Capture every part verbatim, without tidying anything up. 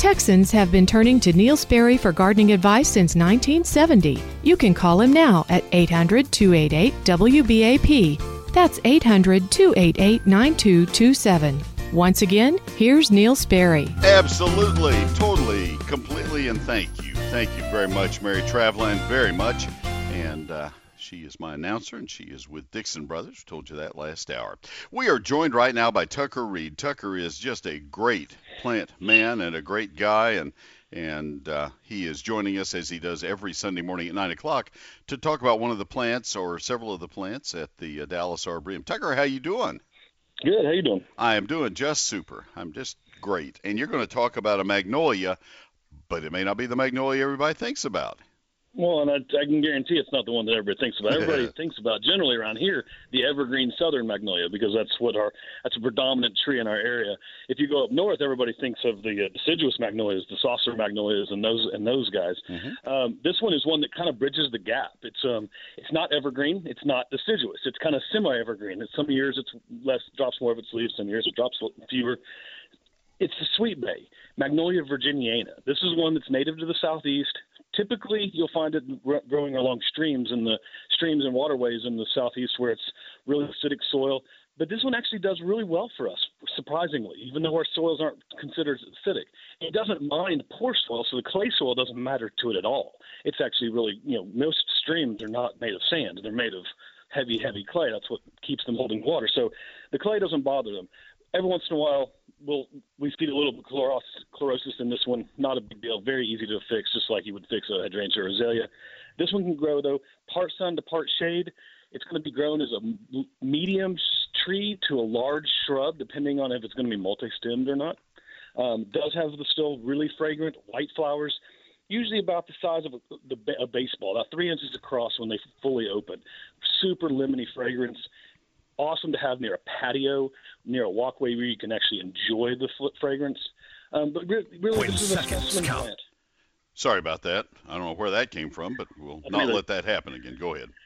Texans have been turning to Neil Sperry for gardening advice since nineteen seventy. You can call him now at eight hundred, two eight eight, W B A P. That's eight hundred, two eight eight, nine two two seven. Once again, here's Neil Sperry. Absolutely, totally, completely, and thank you. Thank you very much, Mary Traveland, very much. And uh, she is my announcer, and she is with Dixon Brothers. Told you that last hour. We are joined right now by Tucker Reed. Tucker is just a great plant man and a great guy, and and uh, he is joining us as he does every Sunday morning at nine o'clock to talk about one of the plants or several of the plants at the uh, Dallas Arboretum. Tucker, how you doing? Good. How you doing? I am doing just super. I'm just great. And you're going to talk about a magnolia, but it may not be the magnolia everybody thinks about. Well, and I, I can guarantee it's not the one that everybody thinks about. Everybody thinks about generally around here the evergreen southern magnolia, because that's what our that's a predominant tree in our area. If you go up north, everybody thinks of the uh, deciduous magnolias, the saucer magnolias, and those and those guys. Mm-hmm. Um, this one is one that kind of bridges the gap. It's um it's not evergreen, it's not deciduous. It's kind of semi-evergreen. Some years it's less, drops more of its leaves. Some years it drops fewer. It's the sweet bay, Magnolia virginiana. This is one that's native to the southeast. Typically, you'll find it growing along streams in the streams and waterways in the southeast where it's really acidic soil. But this one actually does really well for us, surprisingly, even though our soils aren't considered acidic. It doesn't mind poor soil, so the clay soil doesn't matter to it at all. It's actually really, you know, most streams are not made of sand. They're made of heavy, heavy clay. That's what keeps them holding water. So the clay doesn't bother them. Every once in a while, we'll, we feed a little bit of chloros, chlorosis in this one. Not a big deal. Very easy to fix, just like you would fix a hydrangea or azalea. This one can grow, though, part sun to part shade. It's going to be grown as a medium tree to a large shrub, depending on if it's going to be multi-stemmed or not. Um, does have the still really fragrant white flowers, usually about the size of a, the, a baseball, about three inches across when they fully open. Super lemony fragrance. Awesome to have near a patio, near a walkway where you can actually enjoy the fragrance. Um, but re- really, when this is a specimen count. plant. Sorry about that. I don't know where that came from, but we'll not let that happen again. Go ahead.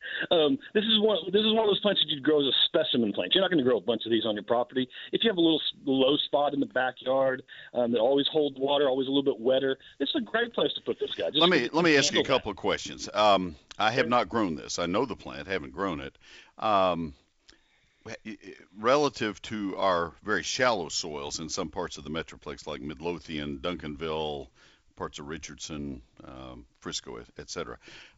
Um, this is one. This is one of those plants that you'd grow as a specimen plant. You're not going to grow a bunch of these on your property. If you have a little low spot in the backyard um, that always holds water, always a little bit wetter, this is a great place to put this guy. Just let me let me ask you a couple that. of questions. Um, I have not grown this. I know the plant, haven't grown it. Um, relative to our very shallow soils in some parts of the Metroplex, like Midlothian, Duncanville, parts of Richardson, um, Frisco, et cetera.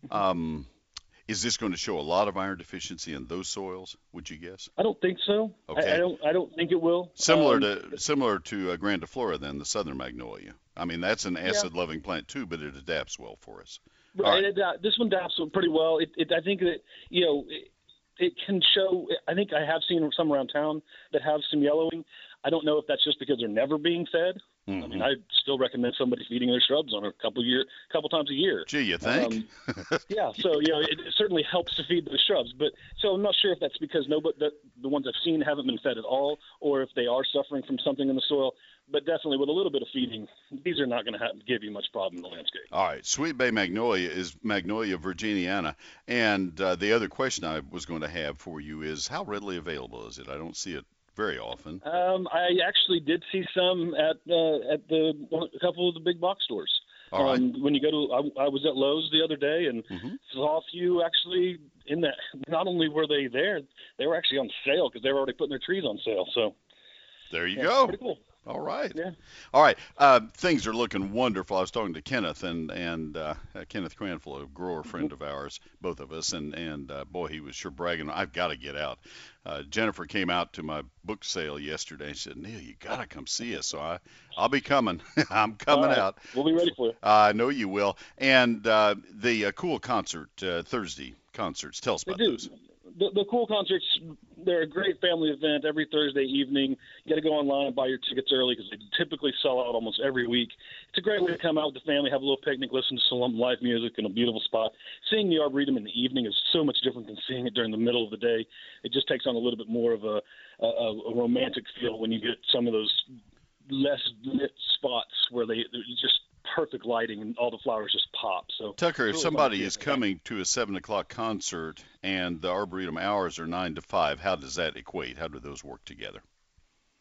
Um, is this going to show a lot of iron deficiency in those soils? Would you guess? I don't think so. Okay. I, I don't. I don't think it will. Similar um, to similar to uh, grandiflora, then the southern magnolia. I mean, that's an acid-loving yeah. plant too, but it adapts well for us. Right. right. It, uh, this one adapts pretty well. It, it, I think that you know. It, It can show. I think I have seen some around town that have some yellowing. I don't know if that's just because they're never being fed. Mm-hmm. I mean, I still recommend somebody feeding their shrubs on a couple year, couple times a year. Gee, you think? Um, yeah. So you know, it, it certainly helps to feed those shrubs. But so I'm not sure if that's because nobody, the, the ones I've seen haven't been fed at all, or if they are suffering from something in the soil. But definitely with a little bit of feeding, these are not going to give you much problem in the landscape. All right. Sweet Bay Magnolia is Magnolia virginiana. And uh, the other question I was going to have for you is how readily available is it? I don't see it very often. Um, I actually did see some at uh, at the a couple of the big box stores. All right. Um, when you go to, I, I was at Lowe's the other day and mm-hmm. saw a few actually in that. Not only were they there, they were actually on sale because they were already putting their trees on sale. So there you yeah, go. Pretty cool. All right. Yeah. All right. Uh, things are looking wonderful. I was talking to Kenneth and and uh, Kenneth Cranfield, a grower friend of ours, both of us, and and uh, boy, he was sure bragging. I've got to get out. Uh, Jennifer came out to my book sale yesterday and said, Neil, you got to come see us. So I, I'll be coming. I'm coming right. out. We'll be ready for you. I know you will. And uh, the uh, Cool concert, uh, Thursday concerts. Tell us they about do. those. The, the Cool concerts, they're a great family event every Thursday evening. You got to go online and buy your tickets early because they typically sell out almost every week. It's a great way to come out with the family, have a little picnic, listen to some live music in a beautiful spot. Seeing the Arboretum in the evening is so much different than seeing it during the middle of the day. It just takes on a little bit more of a, a, a romantic feel when you get some of those less lit spots where they just perfect lighting and all the flowers just pop. So Tucker, if really somebody is coming to a seven o'clock concert and the Arboretum hours are nine to five, how does that equate? How do those work together?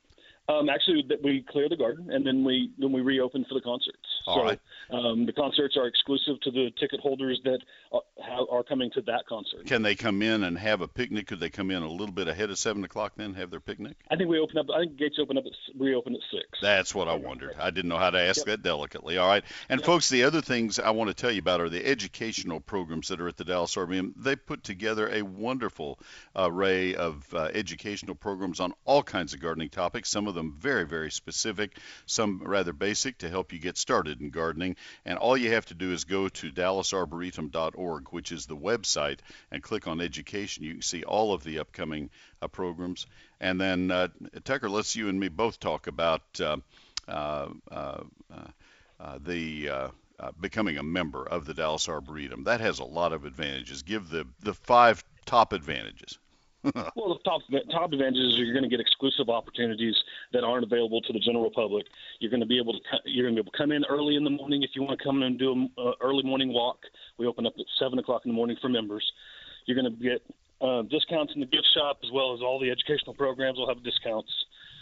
Um, actually, that we clear the garden, and then we then we reopen for the concerts. All so right. um, the concerts are exclusive to the ticket holders that are, are coming to that concert. Can they come in and have a picnic? Could they come in a little bit ahead of seven o'clock then, have their picnic? I think we open up. I think gates open up. At, reopen at six. That's what I wondered. I didn't know how to ask Yep. that delicately. All right. And Yep. folks, the other things I want to tell you about are the educational programs that are at the Dallas Arboretum. They put together a wonderful array of uh, educational programs on all kinds of gardening topics, some of them very, very specific, some rather basic to help you get started in gardening. And all you have to do is go to dallas arboretum dot org, which is the website, and click on education. You can see all of the upcoming uh, programs. And then, uh, Tucker, let's you and me both talk about uh, uh, uh, uh, the uh, uh, becoming a member of the Dallas Arboretum. That has a lot of advantages. Give the, the five top advantages. Well, the top top advantages are you're going to get exclusive opportunities that aren't available to the general public. You're going to be able to you're going to be able to come in early in the morning if you want to come in and do an uh, early morning walk. We open up at seven o'clock in the morning for members. You're going to get uh, discounts in the gift shop as well as all the educational programs will have discounts.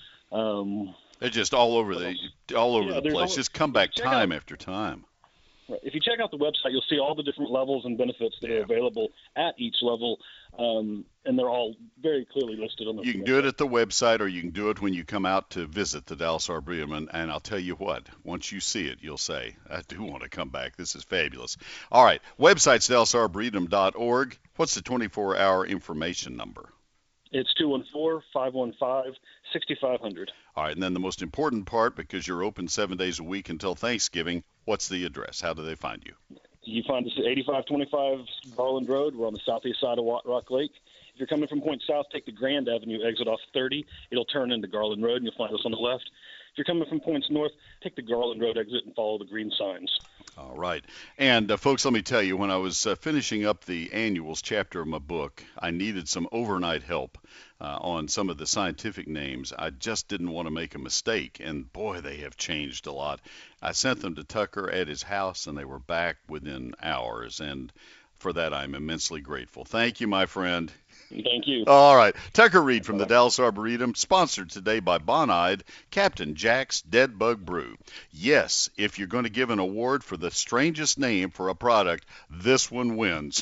Um, They're just all over the all over Yeah, the there's place. all- Just come back check time out- after time. Right. If you check out the website, you'll see all the different levels and benefits that Yeah. are available at each level, um, and they're all very clearly listed on the You can website. do it at the website, or you can do it when you come out to visit the Dallas Arboretum. And, and I'll tell you what, once you see it, you'll say, I do want to come back. This is fabulous. All right, website's dallas arboretum dot org. What's the twenty-four hour information number? It's two one four, five one five, six five zero zero. All right, and then the most important part, because you're open seven days a week until Thanksgiving, what's the address? How do they find you? You find us at eighty-five twenty-five Garland Road. We're on the southeast side of Wat Rock Lake. If you're coming from Point South, take the Grand Avenue exit off thirty. It'll turn into Garland Road, and you'll find us on the left. If you're coming from Points North, take the Garland Road exit and follow the green signs. All right. And, uh, folks, let me tell you, when I was uh, finishing up the annuals chapter of my book, I needed some overnight help uh, on some of the scientific names. I just didn't want to make a mistake, and, boy, they have changed a lot. I sent them to Tucker at his house, and they were back within hours, and for that I'm immensely grateful. Thank you, my friend. Thank you. All right. Tucker Reed from the Dallas Arboretum, sponsored today by Bonide, Captain Jack's Dead Bug Brew. Yes, if you're going to give an award for the strangest name for a product, this one wins.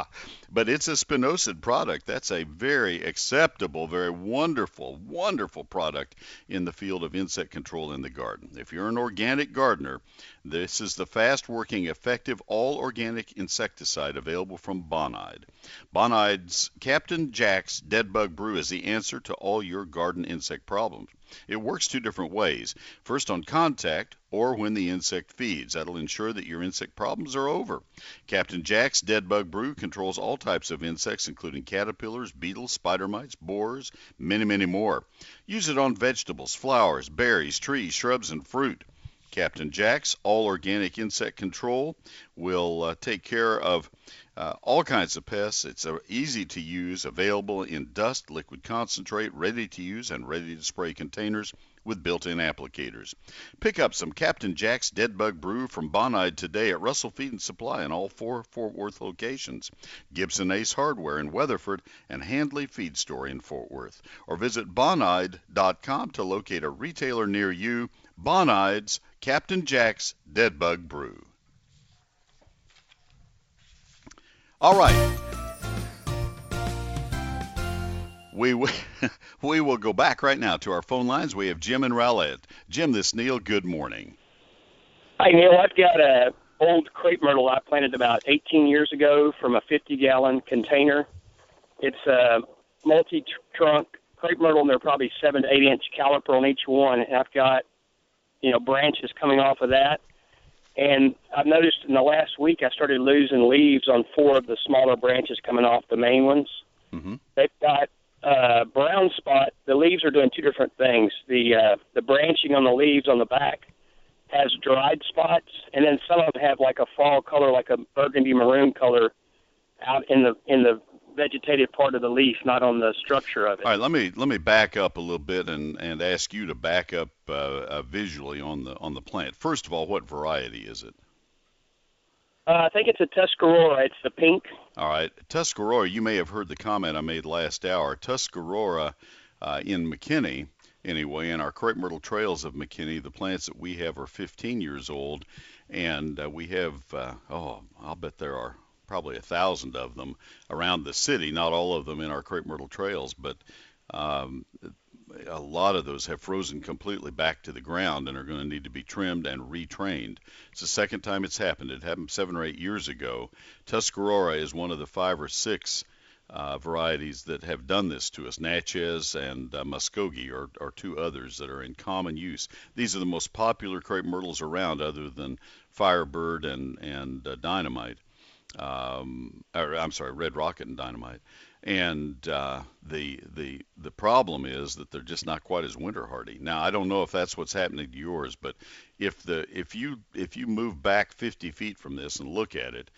But it's a spinosad product. That's a very acceptable, very wonderful, wonderful product in the field of insect control in the garden. If you're an organic gardener, this is the fast-working, effective, all-organic insecticide available from Bonide. Bonide's Captain Jack's Dead Bug Brew is the answer to all your garden insect problems. It works two different ways. First on contact, or when the insect feeds. That'll ensure that your insect problems are over. Captain Jack's Dead Bug Brew controls all types of insects, including caterpillars, beetles, spider mites, borers, many, many more. Use it on vegetables, flowers, berries, trees, shrubs, and fruit. Captain Jack's all-organic insect control will uh, take care of uh, all kinds of pests. It's uh, easy to use, available in dust, liquid concentrate, ready to use, and ready to spray containers with built-in applicators. Pick up some Captain Jack's Dead Bug Brew from Bonide today at Russell Feed and Supply in all four Fort Worth locations, Gibson Ace Hardware in Weatherford, and Handley Feed Store in Fort Worth. Or visit bonide dot com to locate a retailer near you. Bonide's Captain Jack's Dead Bug Brew. All right. We, we we will go back right now to our phone lines. We have Jim and Rowlett. Jim, this is Neil. Good morning. Hi, Neil. I've got a old crepe myrtle I planted about eighteen years ago from a fifty-gallon container. It's a multi-trunk crepe myrtle, and they're probably seven to eight inch caliper on each one. And I've got, you know, branches coming off of that. And I've noticed in the last week I started losing leaves on four of the smaller branches coming off the main ones. Mm-hmm. They've got uh, brown spot. The leaves are doing two different things. The uh, the branching on the leaves on the back has dried spots, and then some of them have like a fall color, like a burgundy maroon color, out in the in the vegetated part of the leaf, not on the structure of it. All right, let me let me back up a little bit and, and ask you to back up uh, uh, visually on the on the plant. First of all, what variety is it? Uh, I think it's a Tuscarora. It's the pink. All right, Tuscarora. You may have heard the comment I made last hour. Tuscarora Uh, in McKinney, anyway, in our crepe myrtle trails of McKinney, the plants that we have are fifteen years old, and uh, we have, uh, oh, I'll bet there are probably a thousand of them around the city, not all of them in our crepe myrtle trails, but um, a lot of those have frozen completely back to the ground and are going to need to be trimmed and retrained. It's the second time it's happened. It happened seven or eight years ago. Tuscarora is one of the five or six uh, varieties that have done this to us. Natchez and uh, Muskogee are, are two others that are in common use. These are the most popular crepe myrtles around, other than Firebird and, and uh, Dynamite. Um, or, I'm sorry, Red Rocket and Dynamite. And uh, the the the problem is that they're just not quite as winter hardy. Now, I don't know if that's what's happening to yours, but if the if you if you move back fifty feet from this and look at it,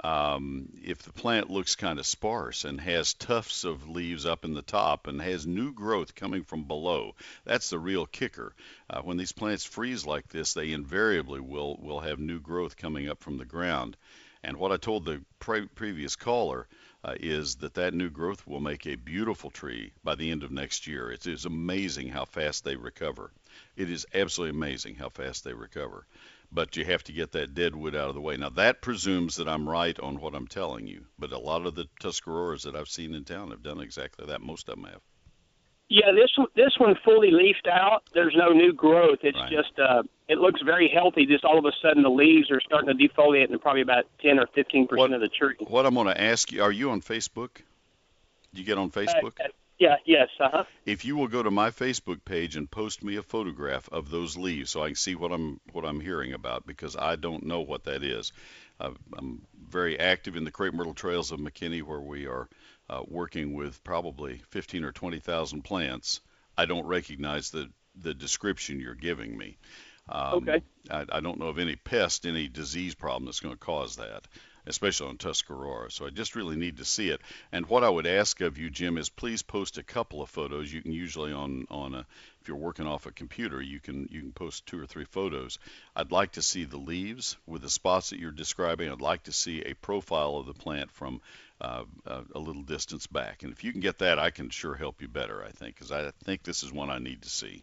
um, if the plant looks kind of sparse and has tufts of leaves up in the top and has new growth coming from below, that's the real kicker. Uh, when these plants freeze like this, they invariably will will have new growth coming up from the ground. And what I told the pre- previous caller uh, is that that new growth will make a beautiful tree by the end of next year. It is amazing how fast they recover. It is absolutely amazing how fast they recover. But you have to get that dead wood out of the way. Now, that presumes that I'm right on what I'm telling you. But a lot of the Tuscaroras that I've seen in town have done exactly that. Most of them have. Yeah, this one, this one fully leafed out. There's no new growth. It's Right. just, uh, it looks very healthy. Just all of a sudden the leaves are starting to defoliate in probably about ten or fifteen percent of the tree. What I'm going to ask you, are you on Facebook? Do you get on Facebook? Uh, yeah, yes, uh-huh. If you will go to my Facebook page and post me a photograph of those leaves so I can see what I'm what I'm hearing about, because I don't know what that is. Uh, I'm very active in the crepe myrtle trails of McKinney, where we are uh, working with probably fifteen or twenty thousand plants. I don't recognize the, the description you're giving me. Um, Okay. I, I don't know of any pest, any disease problem that's going to cause that, especially on Tuscarora. So I just really need to see it. And what I would ask of you, Jim, is please post a couple of photos. You can usually on on a, if you're working off a computer, you can you can post two or three photos. I'd like to see the leaves with the spots that you're describing. I'd like to see a profile of the plant from uh, a, a little distance back. And if you can get that, I can sure help you better, I think, because I think this is one I need to see.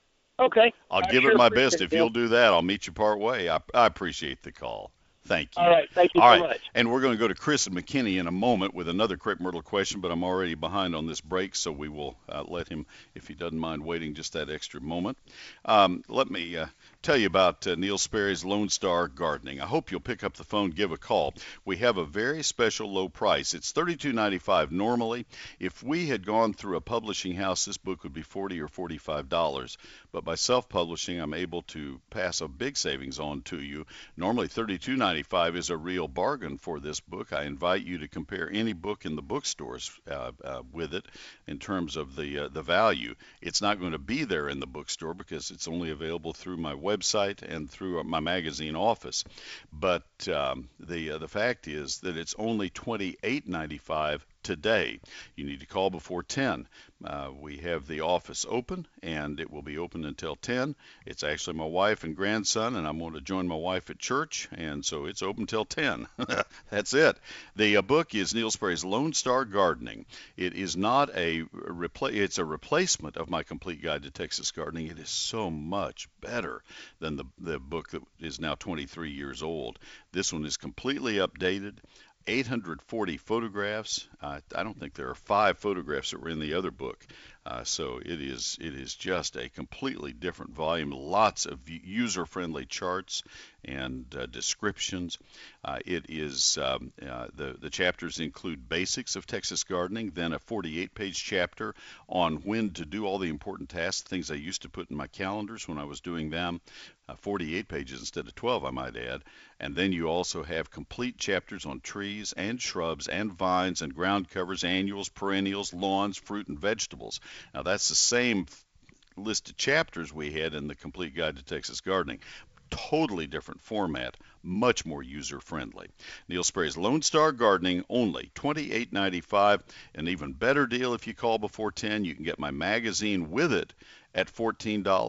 Okay. I'll I give sure it my appreciate best. If it. you'll do that, I'll meet you part way. I, I appreciate the call. Thank you. All right. Thank you All so right, much. and we're going to go to Chris and McKinney in a moment with another crepe myrtle question, but I'm already behind on this break, so we will uh, let him, if he doesn't mind waiting just that extra moment. Um, let me uh, tell you about uh, Neil Sperry's Lone Star Gardening. I hope you'll pick up the phone, give a call. We have a very special low price. It's thirty-two ninety-five normally. If we had gone through a publishing house, this book would be forty or forty-five dollars. But by self-publishing, I'm able to pass a big savings on to you. Normally, thirty-two ninety-five is a real bargain for this book. I invite you to compare any book in the bookstores uh, uh, with it in terms of the uh, the value. It's not going to be there in the bookstore because it's only available through my website and through my magazine office. But um, the uh, the fact is that it's only twenty-eight ninety-five today. You need to call before ten. Uh, we have the office open, and it will be open until ten. It's actually my wife and grandson, and I'm going to join my wife at church, and so it's open till ten. That's it. The uh, book is Neil Sperry's Lone Star Gardening. It is not a repla- it's a replacement of my Complete Guide to Texas Gardening. It is so much better than the, the book that is now twenty-three years old. This one is completely updated. eight hundred forty photographs. Uh, I don't think there are five photographs that were in the other book. Uh, so it is it is just a completely different volume. Lots of user-friendly charts and uh, descriptions. Uh, it is um, uh, the the chapters include basics of Texas gardening, then a forty-eight page chapter on when to do all the important tasks, things I used to put in my calendars when I was doing them. Uh, forty-eight pages instead of twelve, I might add. And then you also have complete chapters on trees and shrubs and vines and ground covers, annuals, perennials, lawns, fruit, and vegetables. Now, that's the same list of chapters we had in the Complete Guide to Texas Gardening. Totally different format, much more user-friendly. Neil Sperry's Lone Star Gardening, only twenty-eight ninety-five. An even better deal if you call before ten. You can get my magazine with it at fourteen dollars.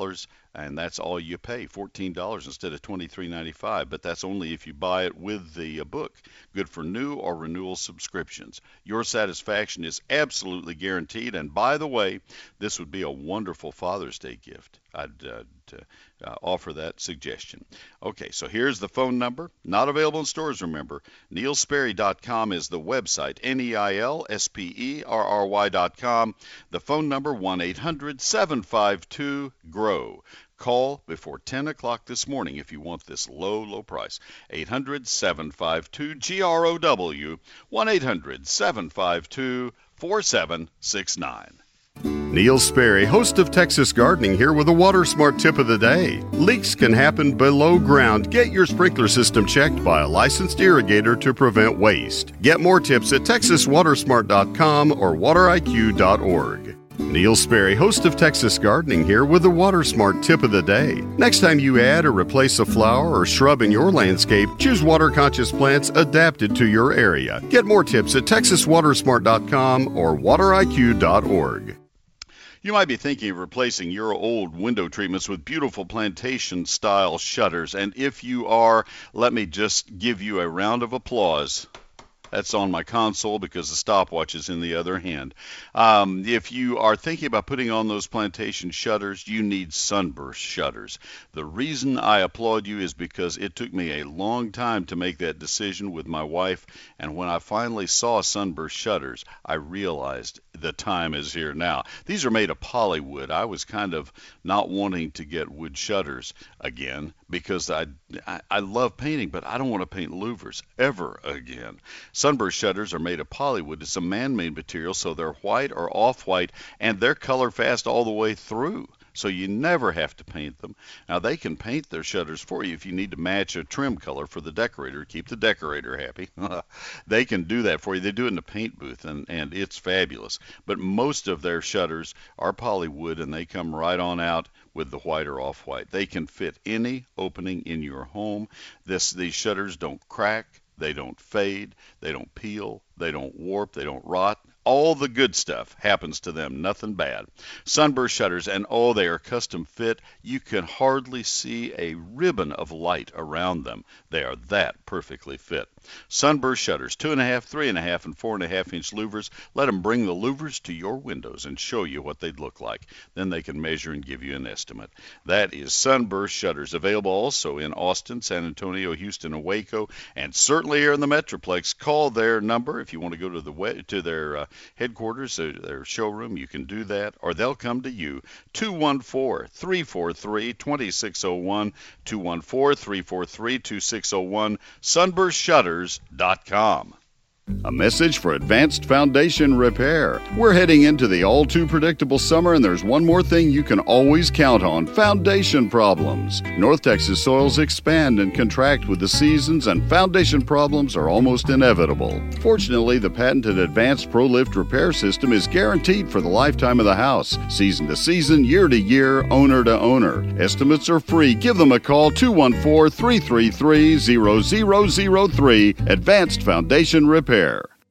and that's all you pay, fourteen dollars instead of twenty-three ninety-five. But that's only if you buy it with the uh, book. Good for new or renewal subscriptions. Your satisfaction is absolutely guaranteed. And by the way, this would be a wonderful Father's Day gift. I'd uh, to, uh, offer that suggestion. Okay, so here's the phone number. Not available in stores, remember. Neil Sperry dot com is the website. N E I L S P E R R Y dot com. The phone number, one eight hundred seven five two G R O W. Call before ten o'clock this morning if you want this low, low price. eight hundred seven five two G R O W, one eight hundred seven five two four seven six nine. Neil Sperry, host of Texas Gardening, here with a Water Smart tip of the day. Leaks can happen below ground. Get your sprinkler system checked by a licensed irrigator to prevent waste. Get more tips at texas water smart dot com or water I Q dot org. Neil Sperry, host of Texas Gardening, here with the Water Smart tip of the day. Next time you add or replace a flower or shrub in your landscape, choose water-conscious plants adapted to your area. Get more tips at texas water smart dot com or water I Q dot org. You might be thinking of replacing your old window treatments with beautiful plantation-style shutters, and if you are, let me just give you a round of applause. That's on my console because the stopwatch is in the other hand. Um, if you are thinking about putting on those plantation shutters, you need Sunburst shutters. The reason I applaud you is because it took me a long time to make that decision with my wife, and when I finally saw Sunburst shutters, I realized the time is here now. These are made of polywood. I was kind of not wanting to get wood shutters again because I, I, I love painting, but I don't want to paint louvers ever again. Sunburst shutters are made of polywood. It's a man-made material, so they're white or off-white, and they're color fast all the way through. So you never have to paint them. Now, they can paint their shutters for you if you need to match a trim color for the decorator, keep the decorator happy. They can do that for you. They do it in the paint booth, and, and it's fabulous. But most of their shutters are polywood, and they come right on out with the white or off-white. They can fit any opening in your home. This, these shutters don't crack. They don't fade. They don't peel. They don't warp. They don't rot. All the good stuff happens to them, nothing bad. Sunburst shutters, and oh, they are custom fit. You can hardly see a ribbon of light around them. They are that perfectly fit. Sunburst shutters, two and a half, three and a half, and four and a half inch louvers. Let them bring the louvers to your windows and show you what they'd look like. Then they can measure and give you an estimate. That is Sunburst shutters, available also in Austin, San Antonio, Houston, and Waco, and certainly here in the Metroplex. Call their number if you want to go to the to their uh, headquarters, uh, their showroom. You can do that, or they'll come to you. two one four, three four three, two six zero one, two one four, three four three, two six zero one, sunburst shutters dot com. A message for Advanced Foundation Repair. We're heading into the all-too-predictable summer, and there's one more thing you can always count on: foundation problems. North Texas soils expand and contract with the seasons, and foundation problems are almost inevitable. Fortunately, the patented Advanced ProLift repair system is guaranteed for the lifetime of the house, season to season, year to year, owner to owner. Estimates are free. Give them a call, two one four, three three three, zero zero zero three, Advanced Foundation Repair.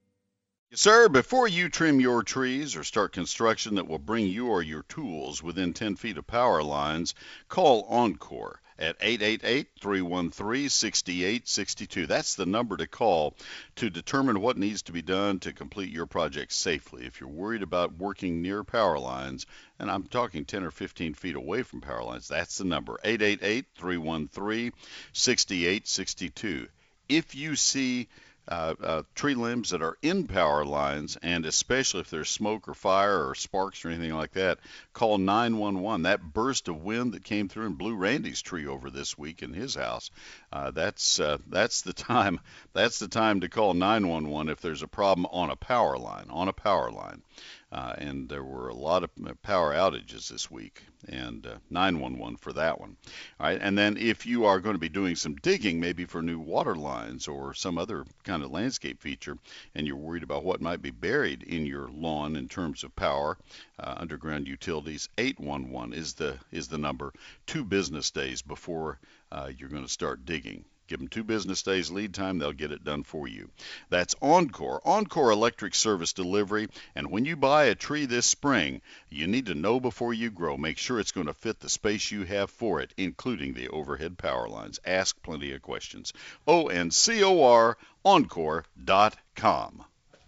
Sir, before you trim your trees or start construction that will bring you or your tools within ten feet of power lines, call Encore at eight eight eight, three one three, six eight six two. That's the number to call to determine what needs to be done to complete your project safely. If you're worried about working near power lines, and I'm talking ten or fifteen feet away from power lines, that's the number, eight eight eight, three one three, six eight six two. If you see Uh, uh, tree limbs that are in power lines, and especially if there's smoke or fire or sparks or anything like that, call nine one one. That burst of wind that came through and blew Randy's tree over this week in his house, uh, that's uh, that's the time that's the time to call nine one one if there's a problem on a power line on a power line. Uh, and there were a lot of power outages this week, and uh, nine one one for that one. All right, and then if you are going to be doing some digging, maybe for new water lines or some other kind of landscape feature, and you're worried about what might be buried in your lawn in terms of power, uh, underground utilities, eight one one is the is the number. Two business days before uh, you're going to start digging. Give them two business days lead time. They'll get it done for you. That's Encore, Encore Electric Service Delivery. And when you buy a tree this spring, you need to know before you grow. Make sure it's going to fit the space you have for it, including the overhead power lines. Ask plenty of questions. O N C O R, encore dot com.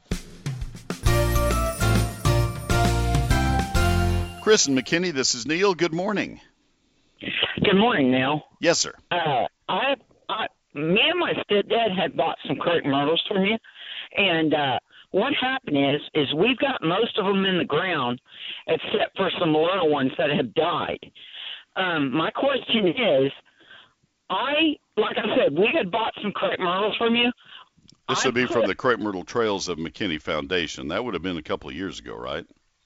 Chris and McKinney, this is Neil. Good morning. Good morning, Neil. Yes, sir. Uh, I, I, me and my stepdad had bought some crepe myrtles from you, and uh, what happened is, is we've got most of them in the ground, except for some little ones that have died. Um, my question is, I, like I said, we had bought some crepe myrtles from you. This I would be put, from the Crepe Myrtle Trails of McKinney Foundation. That would have been a couple of years ago, right?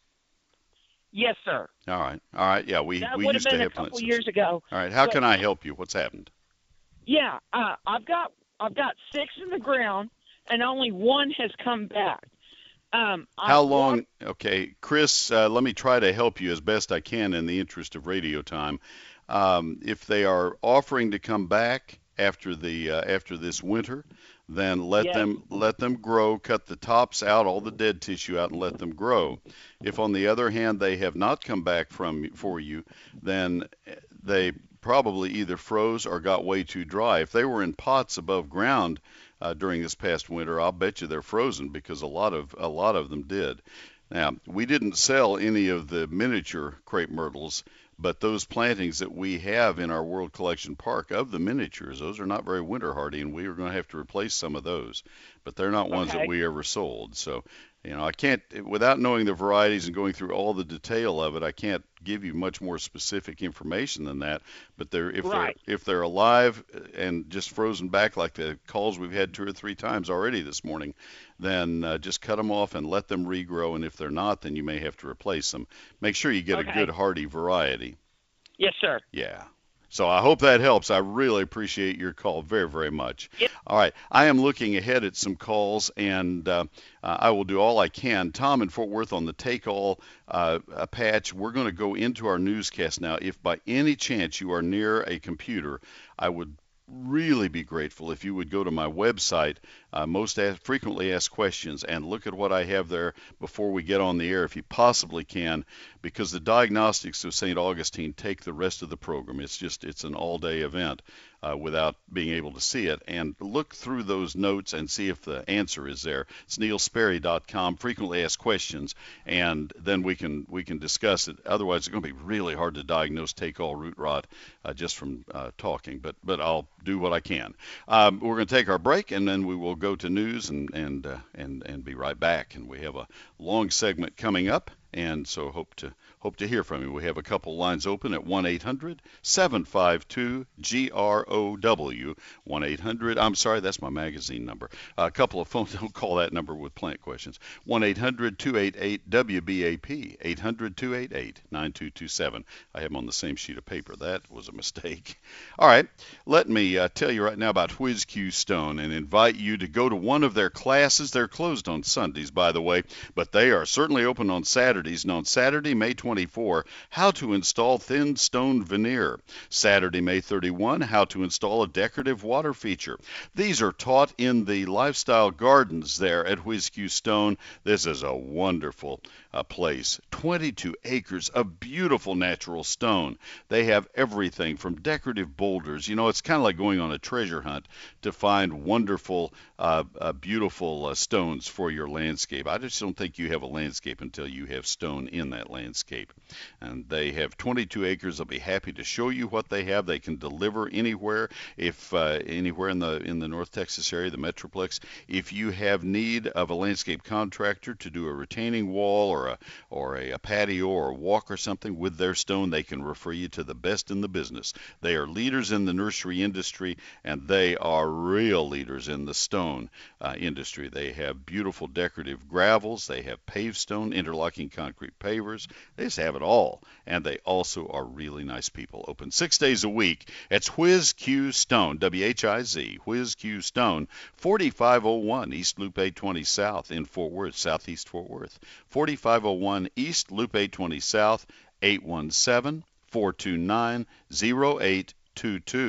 Yes, sir. All right. All right. Yeah, we, That we would used have to been a have couple plants. years ago. All right. How But- can I help you? What's happened? Yeah, uh, I've got I've got six in the ground, and only one has come back. Um, I How long? want- Okay, Chris, uh, let me try to help you as best I can in the interest of radio time. Um, if they are offering to come back after the uh, after this winter, then let Yes. them let them grow. Cut the tops out, all the dead tissue out, and let them grow. If, on the other hand, they have not come back from for you, then they probably either froze or got way too dry. If they were in pots above ground uh, during this past winter, I'll bet you they're frozen, because a lot of a lot of them did. Now, we didn't sell any of the miniature crepe myrtles, but those plantings that we have in our World Collection Park of the miniatures, those are not very winter hardy, and we are going to have to replace some of those. But they're not ones Okay. that we ever sold. So, you know, I can't, without knowing the varieties and going through all the detail of it, I can't give you much more specific information than that. But they're if Right. they're if they're alive and just frozen back like the calls we've had two or three times already this morning, then uh, just cut them off and let them regrow. And if they're not, then you may have to replace them. Make sure you get Okay. a good hardy variety. Yes, sir. Yeah. So I hope that helps. I really appreciate your call very, very much. Yep. All right. I am looking ahead at some calls, and uh, uh, I will do all I can. Tom in Fort Worth on the Take All uh, uh, patch. We're going to go into our newscast now. If by any chance you are near a computer, I would really be grateful if you would go to my website, uh, most asked, frequently asked questions, and look at what I have there before we get on the air, if you possibly can, because the diagnostics of Saint Augustine take the rest of the program. It's just, it's an all-day event uh, without being able to see it. And look through those notes and see if the answer is there. It's neil sperry dot com, frequently asked questions, and then we can we can discuss it. Otherwise, it's going to be really hard to diagnose take-all root rot uh, just from uh, talking, but but I'll do what I can. Um, we're going to take our break, and then we will go to news and and uh, and and be right back. And we have a long segment coming up, and so hope to hope to hear from you. We have a couple lines open at one eight hundred seven five two G R O W. one eight hundred, I'm sorry, that's my magazine number. A couple of phones, don't call that number with plant questions. one eight hundred two eight eight W B A P, eight hundred two eight eight nine two two seven. I have them on the same sheet of paper. That was a mistake. All right, let me uh, tell you right now about Whiz Q Stone and invite you to go to one of their classes. They're closed on Sundays, by the way, but they are certainly open on Saturdays. And on Saturday, May twenty-fourth, how to install thin stone veneer. Saturday, May thirty-first, how to install a decorative water feature. These are taught in the lifestyle gardens there at Whiz Q Stone. This is a wonderful uh, place. twenty-two acres of beautiful natural stone. They have everything from decorative boulders. You know, it's kind of like going on a treasure hunt to find wonderful, uh, uh, beautiful uh, stones for your landscape. I just don't think you have a landscape until you have stone in that landscape. And they have twenty-two acres. They'll be happy to show you what they have. They can deliver anywhere, if uh, anywhere in the in the North Texas area, the Metroplex. If you have need of a landscape contractor to do a retaining wall or a or a, a patio or a walk or something with their stone, they can refer you to the best in the business. They are leaders in the nursery industry, and they are real leaders in the stone uh, industry. They have beautiful decorative gravels. They have paved stone, interlocking concrete pavers. They just have it all. And they also are really nice people. Open six days a week. It's Whiz Q Stone, W H I Z, Whiz Q Stone, forty-five oh one East Loop eight twenty South in Fort Worth, Southeast Fort Worth. forty-five oh one East Loop eight twenty South, eight one seven, four two nine, oh eight two two.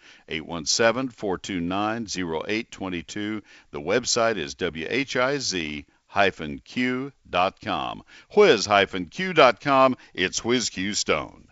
eight one seven, four two nine, zero eight two two. The website is W H I Z Q dot com. Whiz Q dot com. It's Whiz Q Stone.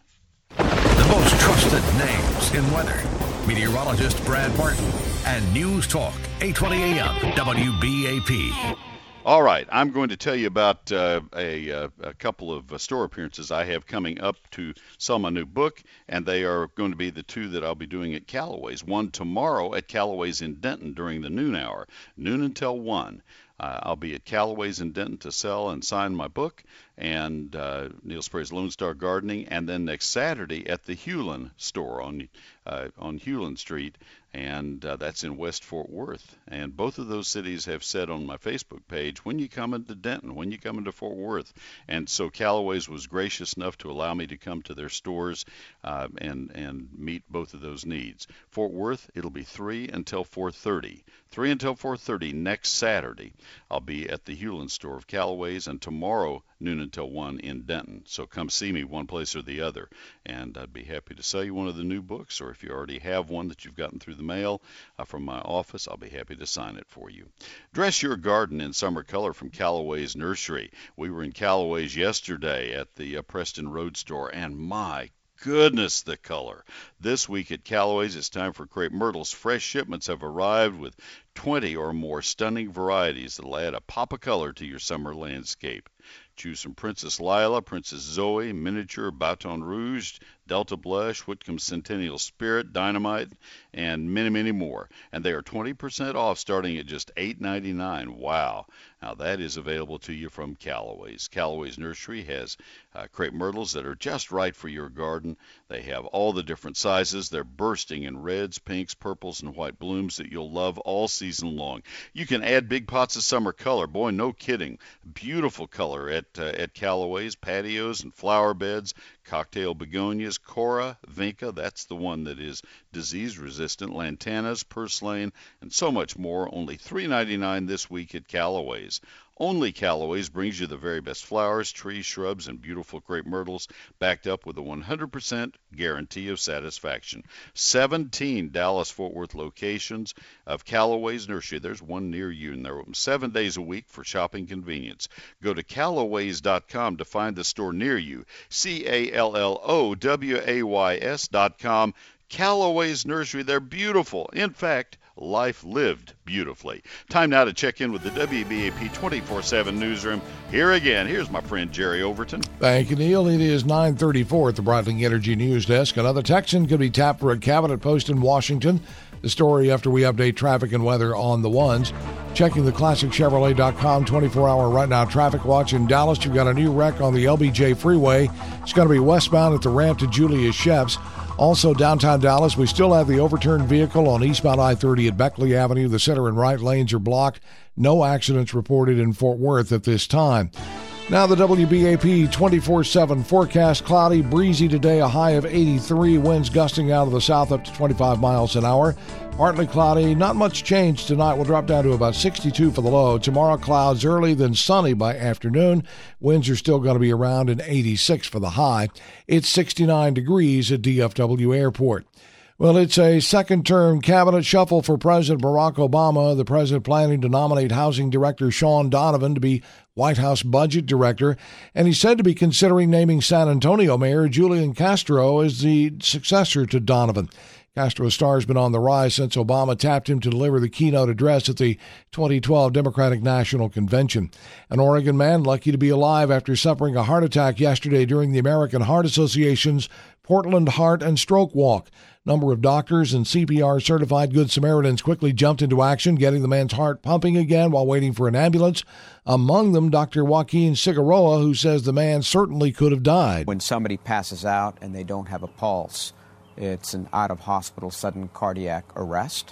The most trusted names in weather. Meteorologist Brad Martin and News Talk eight twenty A M W B A P. All right, I'm going to tell you about uh, a, uh, a couple of uh, store appearances I have coming up to sell my new book, and they are going to be the two that I'll be doing at Callaway's. One tomorrow at Callaway's in Denton during the noon hour, noon until one. Uh, I'll be at Callaway's in Denton to sell and sign my book, and uh, Neil Sperry's Lone Star Gardening, and then next Saturday at the Hewlin store on uh, on Hewlin Street, and uh, that's in West Fort Worth. And both of those cities have said on my Facebook page, when you come into Denton, when you come into Fort Worth. And so Callaway's was gracious enough to allow me to come to their stores uh, and, and meet both of those needs. Fort Worth, it'll be three until four thirty. three until four thirty next Saturday. I'll be at the Hewlin store of Callaway's, and tomorrow, noon until one in Denton. So come see me one place or the other, and I'd be happy to sell you one of the new books, or if you already have one that you've gotten through the mail uh, from my office, I'll be happy to sign it for you. Dress your garden in summer color from Callaway's Nursery. We were in Callaway's yesterday at the uh, Preston Road store, and my goodness, the color. This week at Callaway's, it's time for crepe myrtles. Fresh shipments have arrived with twenty or more stunning varieties that'll add a pop of color to your summer landscape. Choose from Princess Lila, Princess Zoe, Miniature, Baton Rouge, Delta Blush, Whitcomb Centennial Spirit, Dynamite, and many, many more. And they are twenty percent off starting at just eight ninety-nine. Wow. Now that is available to you from Callaway's. Callaway's Nursery has uh, crepe myrtles that are just right for your garden. They have all the different sizes. They're bursting in reds, pinks, purples, and white blooms that you'll love all season long. You can add big pots of summer color. Boy, no kidding. Beautiful color at uh, at Callaway's, patios and flower beds, cocktail begonias, Cora, Vinca, that's the one that is disease resistant, lantanas, purslane, and so much more. Only three ninety-nine this week at Callaway's. Only Callaway's brings you the very best flowers, trees, shrubs, and beautiful crepe myrtles, backed up with a one hundred percent guarantee of satisfaction. seventeen Dallas-Fort Worth locations of Callaway's Nursery. There's one near you, and they're open seven days a week for shopping convenience. Go to Callaways dot com to find the store near you. C A L L O W A Y S dot com. Callaway's Nursery. They're beautiful. In fact, life lived beautifully. Time now to check in with the W B A P twenty-four seven newsroom. Here again, here's my friend Jerry Overton. Thank you, Neil. It is nine thirty-four at the Breitling Energy News Desk. Another Texan could be tapped for a cabinet post in Washington. The story after we update traffic and weather on the ones. Checking the classic chevrolet dot com twenty-four hour right now traffic watch in Dallas. You've got a new wreck on the L B J freeway. It's going to be westbound at the ramp to Julius Sheps. Also downtown Dallas, we still have the overturned vehicle on eastbound I thirty at Beckley Avenue. The center and right lanes are blocked. No accidents reported in Fort Worth at this time. Now the W B A P twenty-four seven forecast. Cloudy, breezy today, a high of eighty-three. Winds gusting out of the south up to twenty-five miles an hour. Partly cloudy, not much change tonight. We'll drop down to about sixty-two for the low. Tomorrow, clouds early, then sunny by afternoon. Winds are still going to be around in eighty-six for the high. It's sixty-nine degrees at D F W Airport. Well, it's a second-term cabinet shuffle for President Barack Obama. The president planning to nominate Housing Director Sean Donovan to be White House Budget Director, and he's said to be considering naming San Antonio Mayor Julian Castro as the successor to Donovan. Castro's star has been on the rise since Obama tapped him to deliver the keynote address at the twenty twelve Democratic National Convention. An Oregon man lucky to be alive after suffering a heart attack yesterday during the American Heart Association's Portland Heart and Stroke Walk. Number of doctors and C P R-certified Good Samaritans quickly jumped into action, getting the man's heart pumping again while waiting for an ambulance. Among them, Doctor Joaquin Cigaroa, who says the man certainly could have died. When somebody passes out and they don't have a pulse, it's an out-of-hospital sudden cardiac arrest,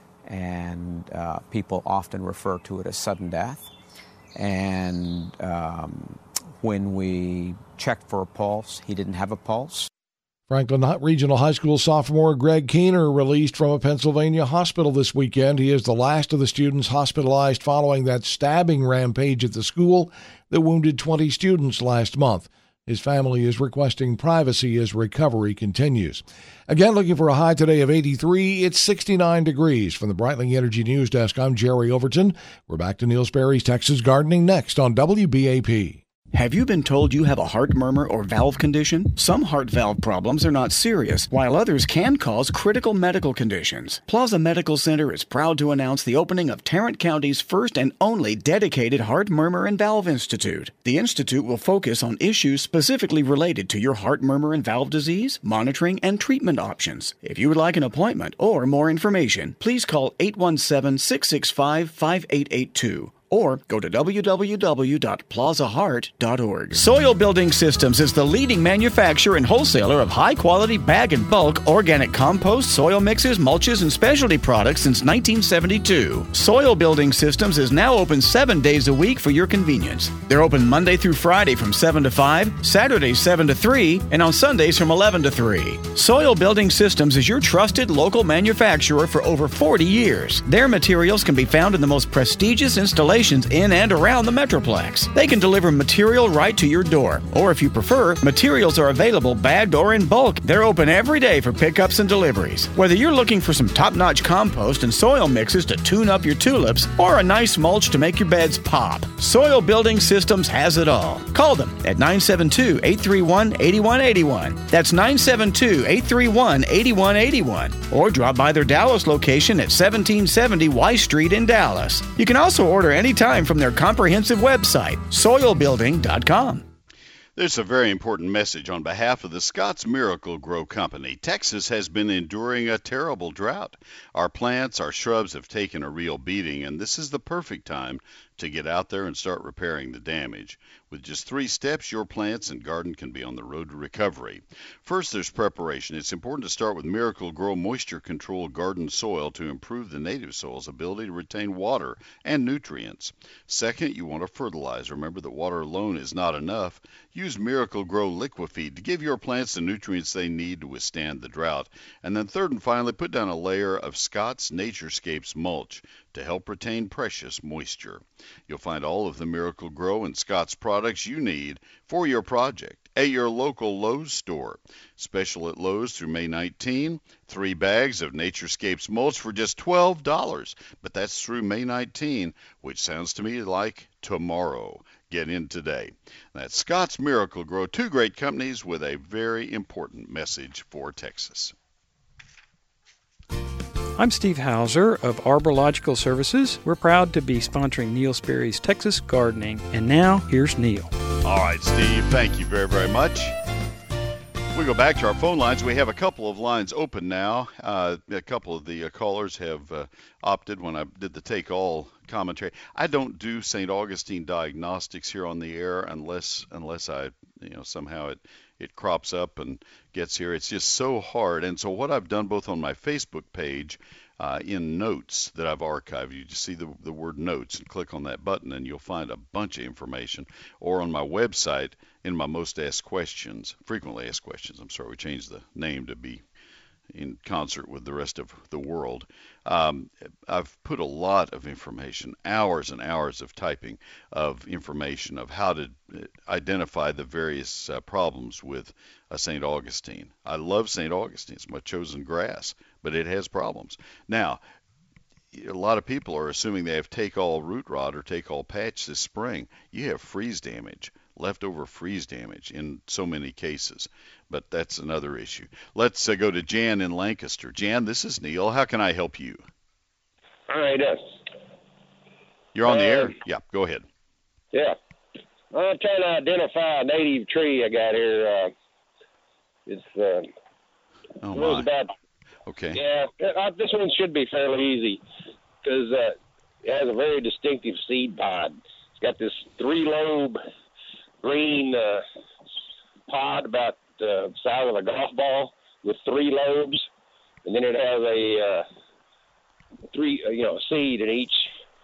and uh, people often refer to it as sudden death. And um, when we checked for a pulse, he didn't have a pulse. Franklin Regional High School sophomore Greg Keener released from a Pennsylvania hospital this weekend. He is the last of the students hospitalized following that stabbing rampage at the school that wounded twenty students last month. His family is requesting privacy as recovery continues. Again, looking for a high today of eighty-three. It's sixty-nine degrees. From the Breitling Energy News Desk, I'm Jerry Overton. We're back to Neil Sperry's Texas Gardening next on W B A P. Have you been told you have a heart murmur or valve condition? Some heart valve problems are not serious, while others can cause critical medical conditions. Plaza Medical Center is proud to announce the opening of Tarrant County's first and only dedicated Heart, Murmur, and Valve Institute. The institute will focus on issues specifically related to your heart, murmur, and valve disease, monitoring, and treatment options. If you would like an appointment or more information, please call eight one seven, six six five, five eight eight two. Or go to w w w dot plaza heart dot org. Soil Building Systems is the leading manufacturer and wholesaler of high-quality bag and bulk organic compost, soil mixes, mulches, and specialty products since nineteen seventy-two. Soil Building Systems is now open seven days a week for your convenience. They're open Monday through Friday from seven to five, Saturdays seven to three, and on Sundays from eleven to three. Soil Building Systems is your trusted local manufacturer for over forty years. Their materials can be found in the most prestigious installations in and around the Metroplex. They can deliver material right to your door, or if you prefer, materials are available bagged or in bulk. They're open every day for pickups and deliveries. Whether you're looking for some top-notch compost and soil mixes to tune up your tulips, or a nice mulch to make your beds pop, Soil Building Systems has it all. Call them at nine seven two, eight three one, eight one eight one. That's nine seven two, eight three one, eight one eight one. Or drop by their Dallas location at seventeen seventy Weiss Street in Dallas. You can also order any time from their comprehensive website, soil building dot com. There's a very important message on behalf of the Scotts Miracle-Gro Company. Texas has been enduring a terrible drought. Our plants, our shrubs have taken a real beating, and this is the perfect time to get out there and start repairing the damage. With just three steps, your plants and garden can be on the road to recovery. First, there's preparation. It's important to start with Miracle-Gro Moisture Control Garden Soil to improve the native soil's ability to retain water and nutrients. Second, you want to fertilize. Remember that water alone is not enough. Use Miracle-Gro Liquifeed to give your plants the nutrients they need to withstand the drought. And then third and finally, put down a layer of Scotts Naturescapes mulch to help retain precious moisture. You'll find all of the Miracle-Gro and Scotts products you need for your project at your local Lowe's store. Special at Lowe's through May nineteenth, three bags of Naturescapes mulch for just twelve dollars. But that's through May nineteenth, which sounds to me like tomorrow. Get in today. That's Scotts Miracle-Gro, two great companies with a very important message for Texas. I'm Steve Hauser of Arborilogical Services. We're proud to be sponsoring Neil Sperry's Texas Gardening. And now, here's Neil. All right, Steve, thank you very, very much. We go back to our phone lines. We have a couple of lines open now. Uh, a couple of the uh, callers have uh, opted when I did the take-all commentary. I don't do Saint Augustine diagnostics here on the air unless unless I, you know, somehow it, it crops up and gets here. It's just so hard. And so what I've done both on my Facebook page uh, in notes that I've archived, you just see the, the word notes and click on that button and you'll find a bunch of information, or on my website in my most asked questions, frequently asked questions. I'm sorry, we changed the name to be in concert with the rest of the world. Um, I've put a lot of information, hours and hours of typing of information of how to identify the various uh, problems with uh, Saint Augustine. I love Saint Augustine. It's my chosen grass, but it has problems. Now, a lot of people are assuming they have take-all root rot or take-all patch this spring. You have freeze damage, leftover freeze damage in so many cases, but that's another issue. Let's uh, go to Jan in Lancaster. Jan, this is Neil. How can I help you? All right. Uh, You're on uh, the air? Yeah, go ahead. Yeah. I'm trying to identify a native tree I got here. Uh, it's uh, oh, it was my. about, okay. Yeah, uh, this one should be fairly easy because uh, it has a very distinctive seed pod. It's got this three-lobe green uh, pod about the size of a golf ball with three lobes, and then it has a uh, three, uh, you know, seed in each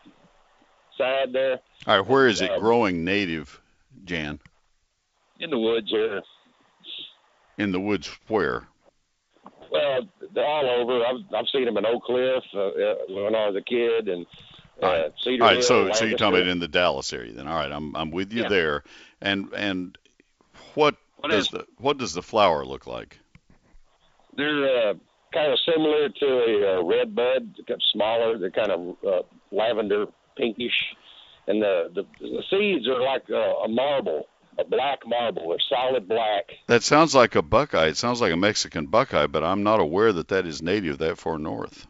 side there. All right, where is it uh, growing native, Jan? In the woods here. In the woods where? Well, they're all over. I've, I've seen them in Oak Cliff uh, uh, when I was a kid, and uh, all right. Cedar All right, Hill, so Lancaster. so you're talking about in the Dallas area then. All right, I'm I'm with you Yeah. there. And and What, What does is- the what does the flower look like? They're uh, kind of similar to a uh, red bud, they're kind of smaller. They're kind of uh, lavender pinkish, and the the, the seeds are like uh, a marble, a black marble. They're solid black. That sounds like a buckeye. It sounds like a Mexican buckeye, but I'm not aware that that is native that far north.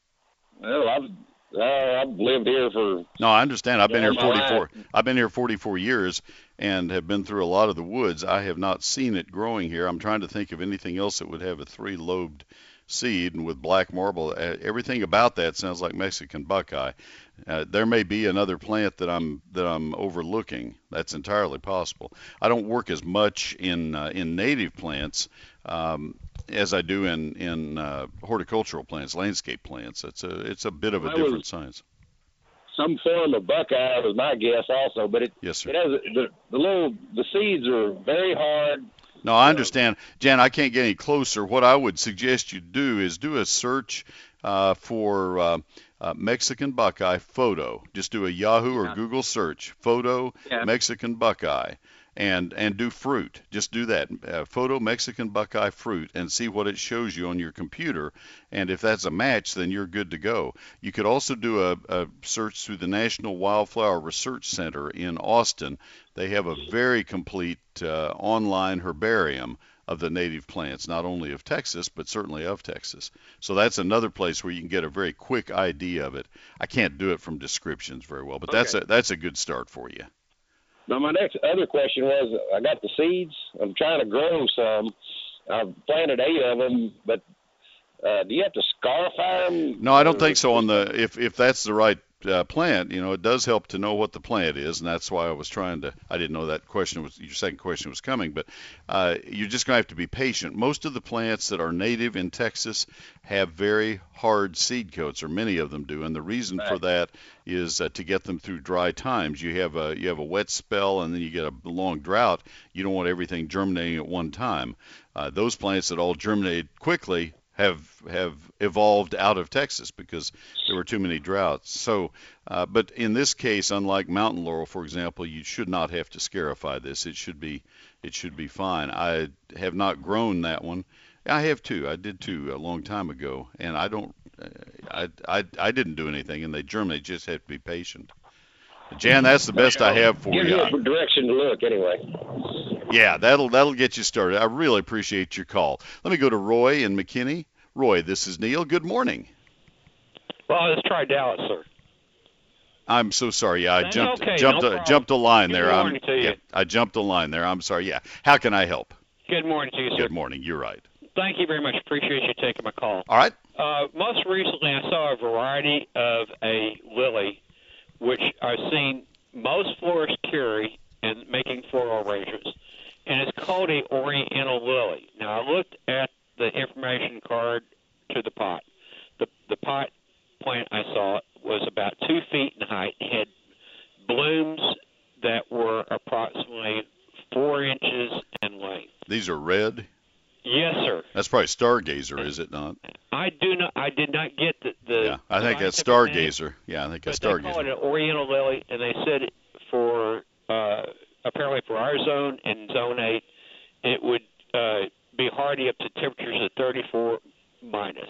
Well, I've uh, I've lived here for No, I understand. I've been Yeah, here my forty-four. life. I've been here forty-four years and have been through a lot of the woods. I have not seen it growing here. I'm trying to think of anything else that would have a three-lobed seed and with black marble. Uh, everything about that sounds like Mexican buckeye. Uh, there may be another plant that I'm that I'm overlooking. That's entirely possible. I don't work as much in uh, in native plants um, as I do in in uh, horticultural plants, landscape plants. It's a it's a bit of a I different was- science. some form of buckeye was my guess also, but it Yes, sir. it has a, the the little the seeds are very hard. No, I understand. Jan, I can't get any closer. What I would suggest you do is do a search uh, for uh, uh, Mexican buckeye photo. Just do a Yahoo or Yeah. Google search, photo Yeah. Mexican buckeye, and and do fruit. Just do that, uh, photo Mexican buckeye fruit, and see what it shows you on your computer. And if that's a match, then you're good to go. You could also do a, a search through the National Wildflower Research Center in Austin. They have a very complete uh, online herbarium of the native plants, not only of Texas, but certainly of Texas. So that's another place where you can get a very quick idea of it. I can't do it from descriptions very well, but that's a Okay. that's a good start for you. Now my next other question was, I got the seeds. I'm trying to grow some. I've planted eight of them, but uh, do you have to scarify them? No, I don't think so. On the if if that's the right uh, plant, you know, it does help to know what the plant is, and that's why I was trying to. I didn't know that question was your second question was coming, but uh, you're just going to have to be patient. Most of the plants that are native in Texas have very hard seed coats, or many of them do, and the reason for Right. that is uh, to get them through dry times. You have a you have a wet spell, and then you get a long drought. You don't want everything germinating at one time. Uh, those plants that all germinate quickly have have evolved out of Texas because there were too many droughts. So, uh, but in this case, unlike mountain laurel, for example, you should not have to scarify this. It should be it should be fine. I have not grown that one. I have too. I did too a long time ago, and I don't. uh, I I I didn't do anything, and they germinate. Just have to be patient. Jan, that's the best I have for Gives you. you a direction to look anyway. Yeah, that'll that'll get you started. I really appreciate your call. Let me go to Roy in McKinney. Roy, this is Neil. Good morning. Well, let's try Dallas, sir. I'm so sorry. Yeah, I That's jumped okay, jumped no a, problem. jumped a line Good there. I'm, morning to you. yeah, I jumped a line there. I'm sorry. Yeah. How can I help? Good morning to you, sir. Good morning. You're right. Thank you very much. Appreciate you taking my call. All right. Uh, most recently, I saw a variety of a lily, which I've seen most florists carry in making floral arrangements, and it's called a Oriental lily. Now, I looked at the information card to the pot. The the pot plant I saw was about two feet in height, had blooms that were approximately four inches in length. These are red. Yes, sir. That's probably stargazer, is it not? I do not. I did not get the. the Yeah, I think that's scientific name, stargazer. Yeah, I think that's but they call it stargazer. an Oriental lily, and they said for uh, apparently for our zone in Zone Eight, it would uh, be hardy up to temperatures of thirty-four minus.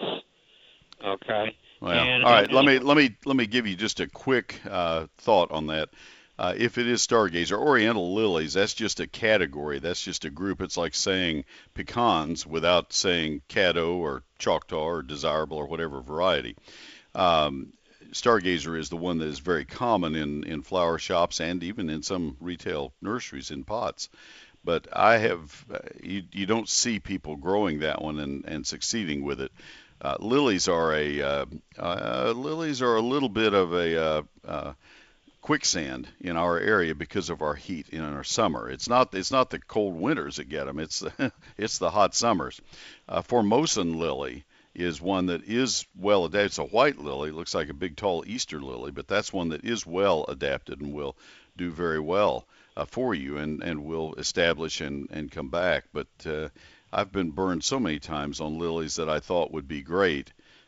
Okay. Well, And all I'm right. Let just- me let me let me give you just a quick uh, thought on that. Uh, if it is stargazer, Oriental lilies, that's just a category. That's just a group. It's like saying pecans without saying Caddo or Choctaw or desirable or whatever variety. Um, stargazer is the one that is very common in, in flower shops and even in some retail nurseries in pots. But I have, uh, you, you don't see people growing that one and, and succeeding with it. Uh, lilies are a uh, uh, lilies are a little bit of a uh, uh, quicksand in our area because of our heat in our summer. It's not it's not the cold winters that get them. It's the, it's the hot summers. Uh, Formosan lily is one that is well adapted. It's a white lily. It looks like a big tall Easter lily, but that's one that is well adapted and will do very well uh, for you and, and will establish and, and come back. But uh, I've been burned so many times on lilies that I thought would be great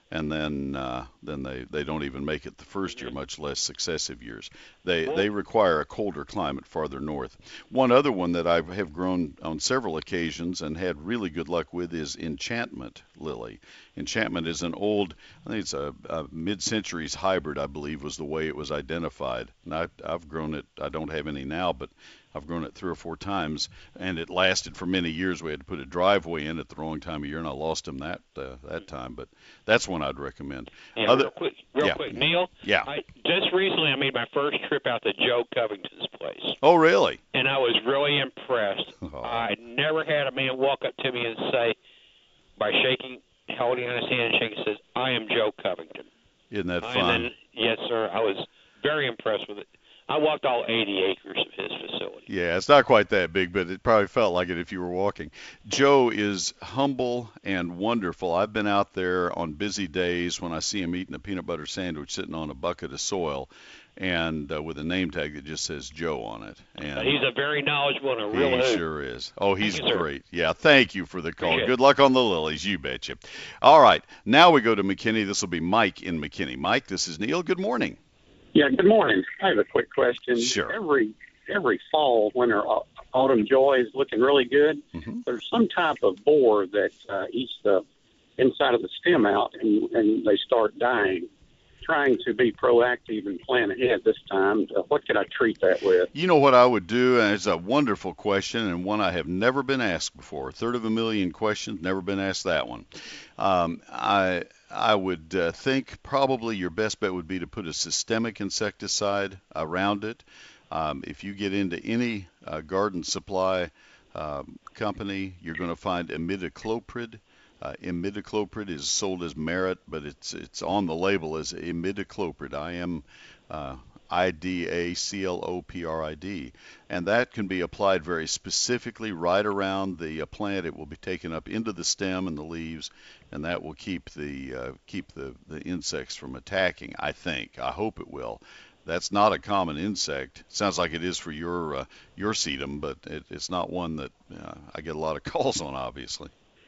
and then uh, then they, they don't even make it the first year, much less successive years. They they require a colder climate farther north. One other one that I have grown on several occasions and had really good luck with is Enchantment lily. Enchantment is an old, I think it's a, a mid-centuries hybrid, I believe was the way it was identified. And I, I've grown it, I don't have any now, but I've grown it three or four times, and it lasted for many years. We had to put a driveway in at the wrong time of year, and I lost them that uh, that time. But that's one I'd recommend. Yeah, Other, real quick, real yeah. quick, Neil. Yeah. I, just recently, I made my first trip out to Joe Covington's place. Oh, really? And I was really impressed. Oh. I never had a man walk up to me and say, by shaking, holding on his hand and shaking, says, "I am Joe Covington." Isn't that And fun? then, yes, sir. I was very impressed with it. I walked all eighty acres of his facility. Yeah, it's not quite that big, but it probably felt like it if you were walking. Joe is humble and wonderful. I've been out there on busy days when I see him eating a peanut butter sandwich sitting on a bucket of soil and uh, with a name tag that just says Joe on it. And He's a very knowledgeable and a real he hoot. sure is. Oh, he's Thank you, sir. great. Yeah, thank you for the call. Appreciate Good it. luck on the lilies, you betcha. All right, now we go to McKinney. This will be Mike in McKinney. Mike, this is Neil. Good morning. Yeah, good morning. I have a quick question. Sure. Every every fall, when our au- autumn joy is looking really good, mm-hmm. there's some type of borer that uh, eats the inside of the stem out, and, and they start dying. Trying to be proactive and plan ahead this time. Uh, what could I treat that with? You know what I would do, and it's a wonderful question and one I have never been asked before. A third of a million questions, never been asked that one. Um, I I would uh, think probably your best bet would be to put a systemic insecticide around it. Um, if you get into any uh, garden supply um, company, you're going to find imidacloprid. Uh, imidacloprid is sold as Merit, but it's it's on the label as imidacloprid. I M uh, I D A C L O P R I D, and that can be applied very specifically right around the uh, plant. It will be taken up into the stem and the leaves, and that will keep the uh, keep the, the insects from attacking. I think. I hope it will. That's not a common insect. Sounds like it is for your uh, your sedum, but it, it's not one that uh, I get a lot of calls on, obviously.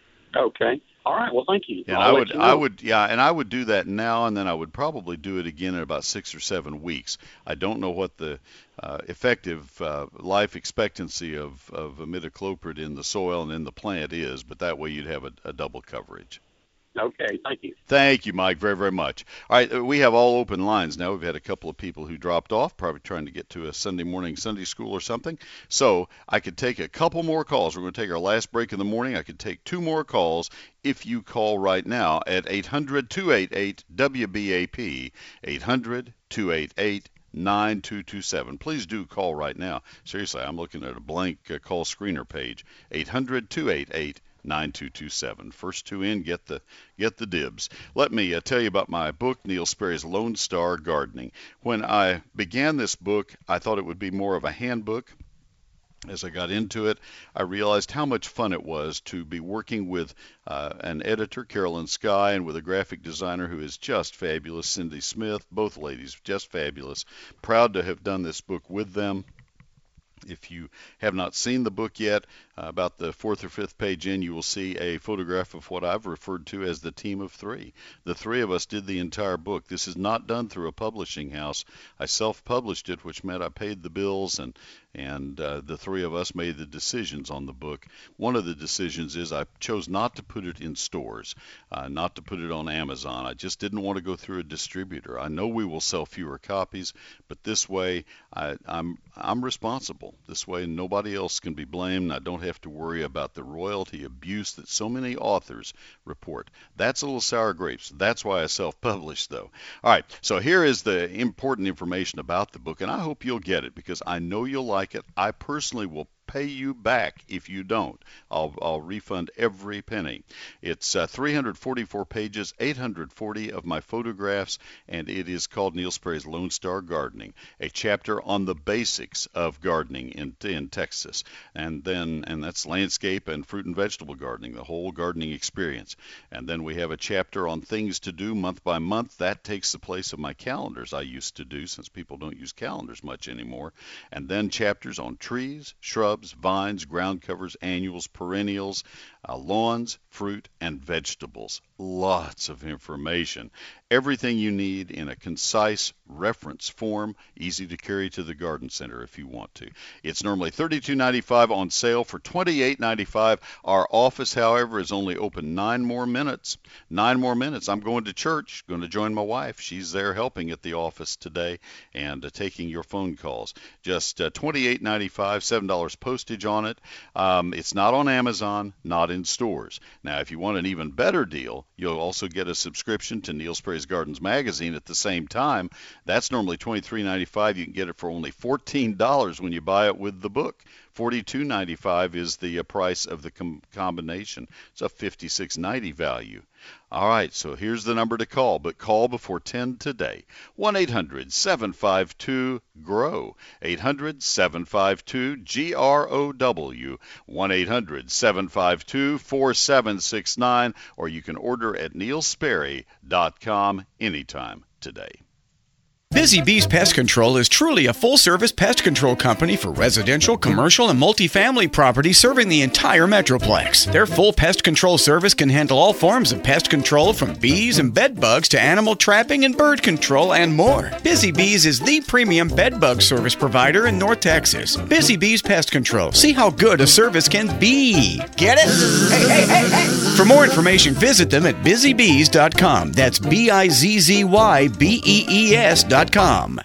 Okay. All right. Well, thank you. And I'll I let would, you know. I would, yeah, and I would do that now, and then I would probably do it again in about six or seven weeks. I don't know what the uh, effective uh, life expectancy of, of imidacloprid in the soil and in the plant is, but that way you'd have a, a double coverage. Okay. Thank you. Thank you, Mike, very, very much. All right, we have all open lines now. We've had a couple of people who dropped off, probably trying to get to a Sunday morning Sunday school or something. So I could take a couple more calls. We're going to take our last break in the morning. I could take two more calls if you call right now at eight hundred, two eight eight, W B A P, eight hundred, two eight eight, nine two two seven. Please do call right now. Seriously, I'm looking at a blank uh, call screener page, eight hundred, two eight eight, nine two two seven. First two in, get the get the dibs. Let me uh, tell you about my book, Neil Sperry's Lone Star Gardening. When I began this book, I thought it would be more of a handbook. As I got into it, I realized how much fun it was to be working with uh, an editor, Carolyn Skye, and with a graphic designer who is just fabulous, Cindy Smith. Both ladies, just fabulous. Proud to have done this book with them. If you have not seen the book yet, uh, about the fourth or fifth page in, you will see a photograph of what I've referred to as the team of three. The three of us did the entire book. This is not done through a publishing house. I self-published it, which meant I paid the bills, and and uh, the three of us made the decisions on the book. One of the decisions is I chose not to put it in stores, uh, not to put it on Amazon. I just didn't want to go through a distributor. I know we will sell fewer copies, but this way I, I'm I'm responsible. This way nobody else can be blamed. I don't have to worry about the royalty abuse that so many authors report. That's a little sour grapes. That's why I self-published, though. All right, so here is the important information about the book, and I hope you'll get it because I know you'll like it. I personally will pay you back if you don't. I'll, I'll refund every penny. It's uh, three hundred forty-four pages, eight hundred forty of my photographs, and it is called Neil Sperry's Lone Star Gardening, a chapter on the basics of gardening in, in Texas. And then, and that's landscape and fruit and vegetable gardening, the whole gardening experience. And then we have a chapter on things to do month by month. That takes the place of my calendars I used to do, since people don't use calendars much anymore. And then chapters on trees, shrubs, vines, ground covers, annuals, perennials, uh, lawns, fruit, and vegetables. lots of information. Everything you need in a concise reference form, easy to carry to the garden center if you want to. It's normally thirty-two ninety-five on sale for twenty-eight ninety-five. Our office, however, is only open nine more minutes. Nine more minutes. I'm going to church, going to join my wife. She's there helping at the office today and uh, taking your phone calls. Just uh, twenty-eight ninety-five, seven dollars postage on it. Um, it's not on Amazon, not in stores. Now, if you want an even better deal, you'll also get a subscription to Neil Sperry's Gardens magazine at the same time. That's normally twenty-three ninety-five. You can get it for only fourteen dollars when you buy it with the book. forty-two ninety-five is the uh, price of the com- combination. It's a fifty-six ninety value. All right, so here's the number to call, but call before ten today. one eight hundred seven five two G R O W. eight hundred seven five two G R O W. one eight hundred seven five two four seven six nine, or you can order at neil sperry dot com anytime today. Busy Bees Pest Control is truly a full-service pest control company for residential, commercial, and multifamily properties serving the entire Metroplex. Their full pest control service can handle all forms of pest control from bees and bed bugs to animal trapping and bird control and more. Busy Bees is the premium bed bug service provider in North Texas. Busy Bees Pest Control. See how good a service can be. Get it? Hey, hey, hey, hey! For more information, visit them at busy bees dot com. That's B I Z Z Y B E E S dot com.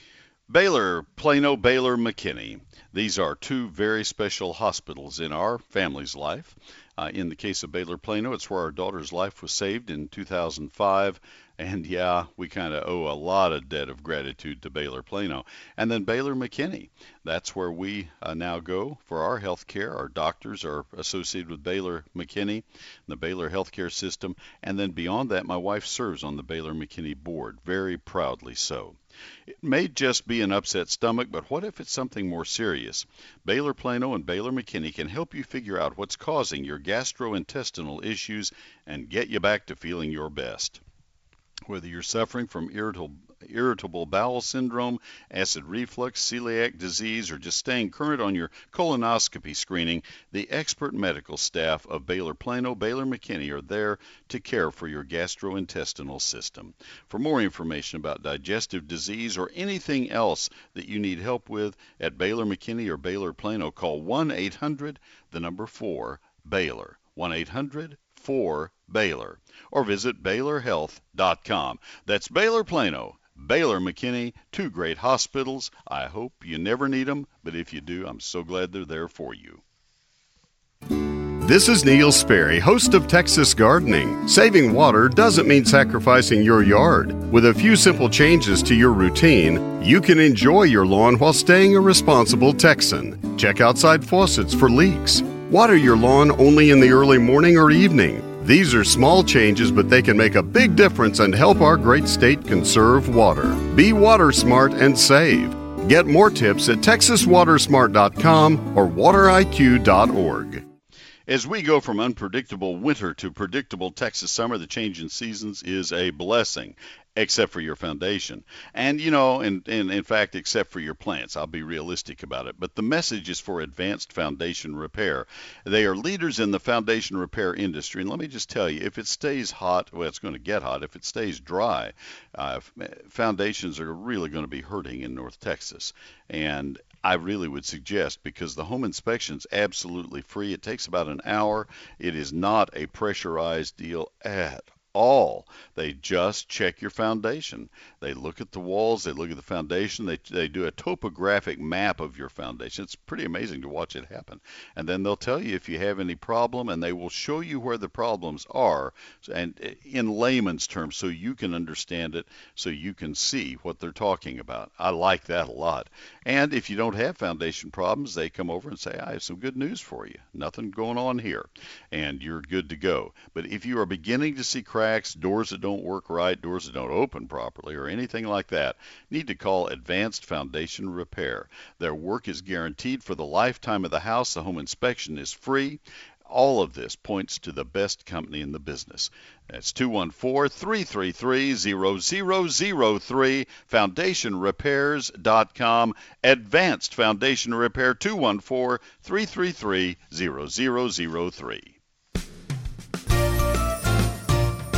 Baylor, Plano, Baylor, McKinney. These are two very special hospitals in our family's life. Uh, in the case of Baylor, Plano, it's where our daughter's life was saved in two thousand five. And yeah, we kind of owe a lot of debt of gratitude to Baylor, Plano. And then Baylor, McKinney. That's where we uh, now go for our health care. Our doctors are associated with Baylor, McKinney, the Baylor healthcare system. And then beyond that, my wife serves on the Baylor, McKinney board, very proudly so. It may just be an upset stomach, but what if it's something more serious? Baylor, Plano, and Baylor, McKinney can help you figure out what's causing your gastrointestinal issues and get you back to feeling your best. Whether you're suffering from irritable, irritable bowel syndrome, acid reflux, celiac disease, or just staying current on your colonoscopy screening, the expert medical staff of Baylor, Plano, Baylor, McKinney are there to care for your gastrointestinal system. For more information about digestive disease or anything else that you need help with at Baylor, McKinney, or Baylor, Plano, call one eight hundred, the number four, Baylor. one eight hundred four Baylor, or visit Baylor Health dot com. That's Baylor, Plano, Baylor, McKinney, two great hospitals. I hope you never need them, but if you do, I'm so glad they're there for you. This is Neil Sperry, host of Texas Gardening. Saving water doesn't mean sacrificing your yard. With a few simple changes to your routine, you can enjoy your lawn while staying a responsible Texan. Check outside faucets for leaks. Water your lawn only in the early morning or evening. These are small changes, but they can make a big difference and help our great state conserve water. Be water smart and save. Get more tips at texas water smart dot com or water I Q dot org. As we go from unpredictable winter to predictable Texas summer, the change in seasons is a blessing, except for your foundation. And, you know, and, and in fact, except for your plants. I'll be realistic about it. But the message is for Advanced Foundation Repair. They are leaders in the foundation repair industry. And let me just tell you, if it stays hot, well, it's going to get hot. If it stays dry, uh, foundations are really going to be hurting in North Texas. And I really would suggest, because the home inspection's absolutely free. It takes about an hour. It is not a pressurized deal at all. They just check your foundation. They look at the walls, they look at the foundation, they they do a topographic map of your foundation. It's pretty amazing to watch it happen. And then they'll tell you if you have any problem, and they will show you where the problems are, and in layman's terms, so you can understand it, so you can see what they're talking about. I like that a lot. And if you don't have foundation problems, they come over and say, I have some good news for you. Nothing going on here. And you're good to go. But if you are beginning to see cracks, doors that don't work right, doors that don't open properly, or anything like that, need to call Advanced Foundation Repair. Their work is guaranteed for the lifetime of the house. The home inspection is free. All of this points to the best company in the business. That's two one four, three three three, zero zero zero three, foundation repairs dot com. Advanced Foundation Repair, two one four, three three three, zero zero zero three.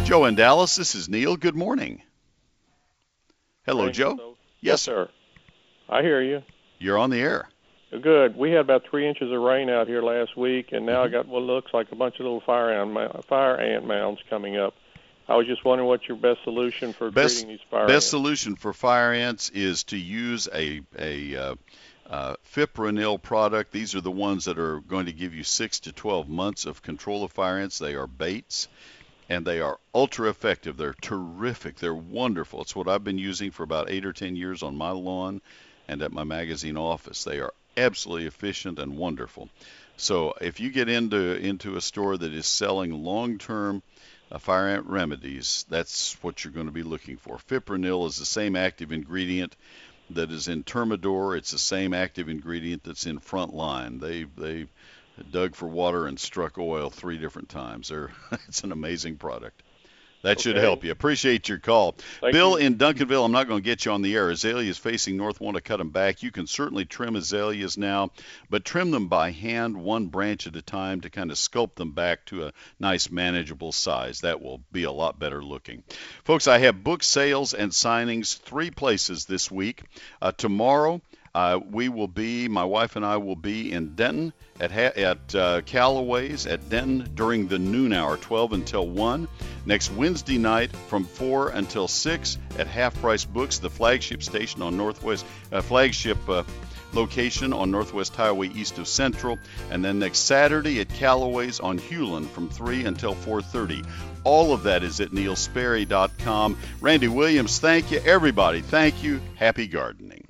Joe in Dallas, this is Neil. Good morning. Hello, Hey, Joe. so- Yes, sir. I hear you. You're on the air. Good. We had about three inches of rain out here last week, and now Mm-hmm. I got what looks like a bunch of little fire ant, fire ant mounds coming up. I was just wondering what's your best solution for Best, treating these fire best ants. solution for fire ants is to use a, a uh, uh, fipronil product. These are the ones that are going to give you six to twelve months of control of fire ants. They are baits, and they are ultra effective. They're terrific. They're wonderful. It's what I've been using for about eight or ten years on my lawn and at my magazine office. They are absolutely efficient and wonderful. So if you get into into a store that is selling long-term uh, fire ant remedies, that's what you're going to be looking for. Fipronil is the same active ingredient that is in Termador. It's the same active ingredient that's in Frontline. They they dug for water and struck oil three different times. They're, it's an amazing product. That should Okay. help you. Appreciate your call. Thank Bill you. in Duncanville, I'm not going to get you on the air. Azaleas facing north, want to cut them back. You can certainly trim azaleas now, but trim them by hand, one branch at a time, to kind of sculpt them back to a nice, manageable size. That will be a lot better looking. Folks, I have book sales and signings three places this week. Uh, tomorrow, uh, we will be, my wife and I will be in Denton at, ha- at uh, Callaway's at Denton during the noon hour, twelve until one. Next Wednesday night from four until six at Half Price Books, the flagship station on Northwest, uh, flagship uh, location on Northwest Highway east of Central. And then next Saturday at Callaway's on Hewlin from three until four thirty. All of that is at neil sperry dot com. Randy Williams, thank you. Everybody, thank you. Happy gardening.